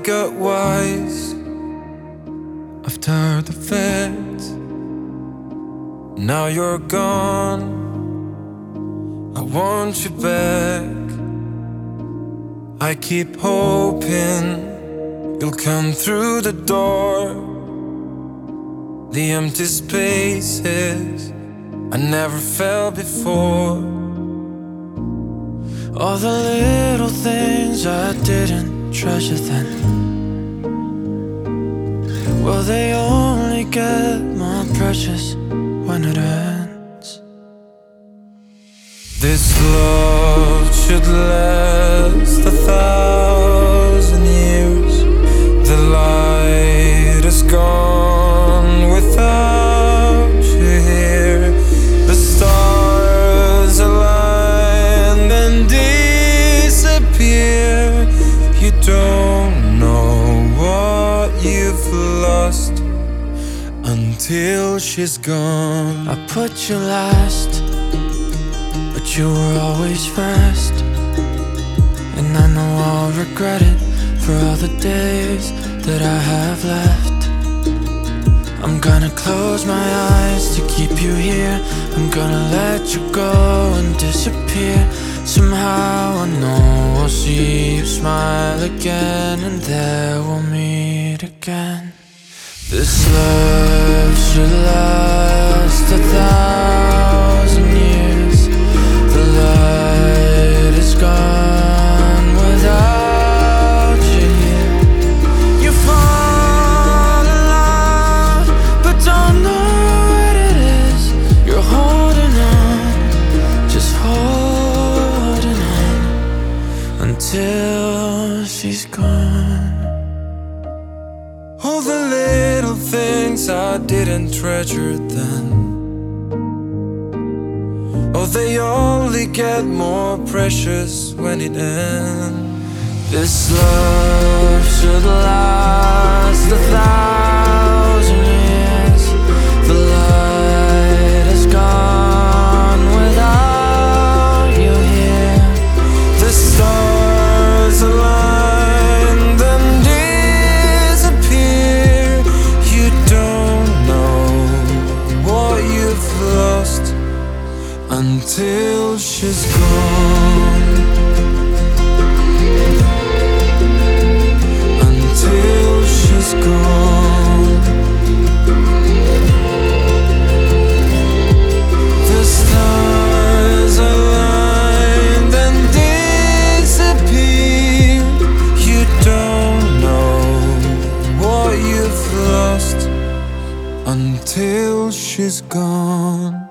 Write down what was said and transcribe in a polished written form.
got wise after the fact. Now you're gone, I want you back. I keep hoping you'll come through the door. The empty spaces I never felt before. All the little things I didn't treasure then, well, they only get more precious when it ends. This love should last 1,000 years. The light is gone without you here. The stars align and disappear. You don't know what you've lost until she's gone. I put you last, but you were always first. And I know I'll regret it for all the days that I have left. I'm gonna close my eyes to keep you here. I'm gonna let you go and disappear. Somehow I know I'll see you smile again, and there we'll meet again. This love should last 1,000 years. The light is gone without you here. You fall in love, but don't know what it is. You're holding on, just holding on until she's gone. All the little things I didn't treasure then, oh, they only get more precious when it ends. This love should last 1,000 years. The light is gone without you here. The stars aligned and disappear. You don't know what you've lost until she's gone. Until she's gone. The stars aligned and disappear. You don't know what you've lost until she's gone.